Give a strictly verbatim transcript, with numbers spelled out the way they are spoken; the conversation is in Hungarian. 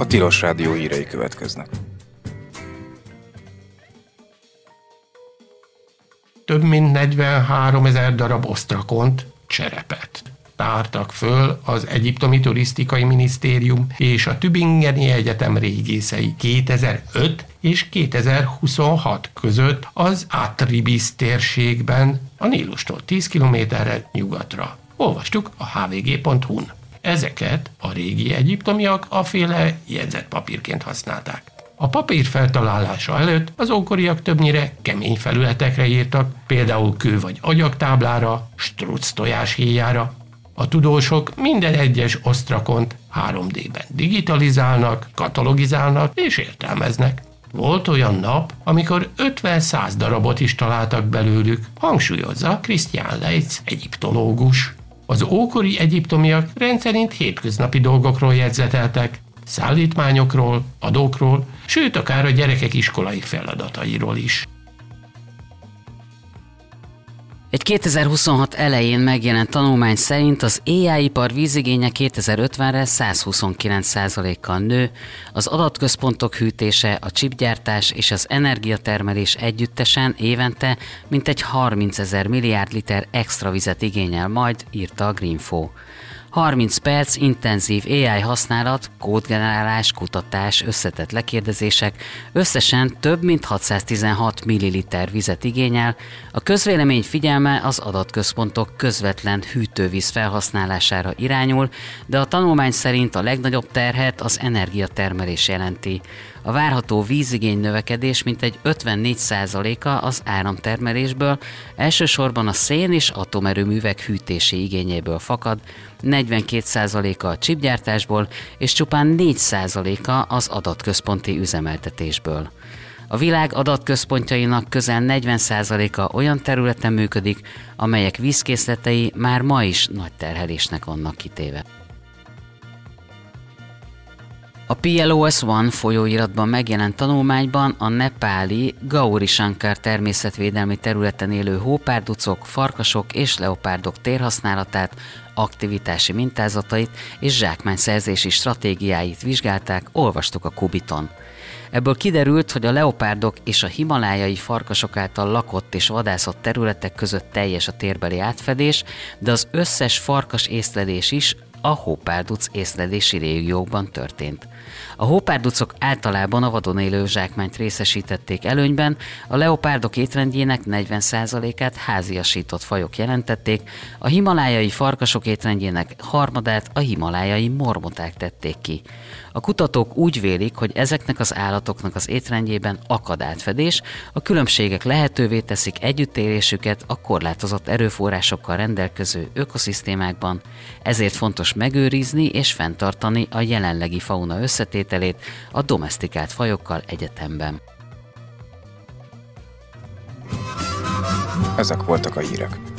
Tilos Rádió hírei következnek. Több mint negyvenháromezer darab osztrakont, cserepet tártak föl az Egyiptomi Turisztikai Minisztérium és a Tübingeni Egyetem régészei kétezer-öt és kétezer-huszonhat között az Atribis térségben, a Nílustól tíz kilométerre nyugatra. Olvastuk a há vé gé pont hú-n. Ezeket a régi egyiptomiak aféle jegyzetpapírként használták. A papír feltalálása előtt az ókoriak többnyire kemény felületekre írtak, például kő vagy agyagtáblára, struc tojáshéjára. A tudósok minden egyes osztrakont három dé-ben digitalizálnak, katalogizálnak és értelmeznek. Volt olyan nap, amikor ötven-száz darabot is találtak belőlük, hangsúlyozza Christian Leitz egyiptológus. Az ókori egyiptomiak rendszerint hétköznapi dolgokról jegyzeteltek, szállítmányokról, adókról, sőt akár a gyerekek iskolai feladatairól is. Egy kétezer-huszonhat elején megjelent tanulmány szerint az á i-ipar vízigénye kétezer-ötvenre száz huszonkilenc százalékkal nő, az adatközpontok hűtése, a csipgyártás és az energiatermelés együttesen évente mintegy harmincezer milliárd liter extra vizet igényel majd, írta a Greenfo. harminc perc intenzív á i használat, kódgenerálás, kutatás, összetett lekérdezések összesen több mint hatszáztizenhat milliliter vizet igényel. A közvélemény figyelme az adatközpontok közvetlen hűtővíz felhasználására irányul, de a tanulmány szerint a legnagyobb terhet az energiatermelés jelenti. A várható vízigény növekedés mintegy ötvennégy százaléka az áramtermelésből, elsősorban a szén- és atomerőművek hűtési igényéből fakad, negyvenkét százaléka a csipgyártásból, és csupán négy százaléka az adatközponti üzemeltetésből. A világ adatközpontjainak közel negyven százaléka olyan területen működik, amelyek vízkészletei már ma is nagy terhelésnek vannak kitéve. A pé el o es egy folyóiratban megjelent tanulmányban a nepáli Gauri Shankar természetvédelmi területen élő hópárducok, farkasok és leopárdok térhasználatát, aktivitási mintázatait és zsákmányszerzési stratégiáit vizsgálták, olvastuk a Kubiton. Ebből kiderült, hogy a leopárdok és a himalájai farkasok által lakott és vadászott területek között teljes a térbeli átfedés, de az összes farkas észlelés is a hópárduc észlelési régiókban történt. A hópárducok általában a vadon élő zsákmányt részesítették előnyben, a leopárdok étrendjének negyven százalékát háziasított fajok jelentették, a himalájai farkasok étrendjének harmadát a himalájai mormoták tették ki. A kutatók úgy vélik, hogy ezeknek az állatoknak az étrendjében akad átfedés, a különbségek lehetővé teszik együttélésüket a korlátozott erőforrásokkal rendelkező ökoszisztémákban, ezért fontos megőrizni és fenntartani a jelenlegi fauna összetételét a domesztikált fajokkal egyetemben. Ezek voltak a hírek.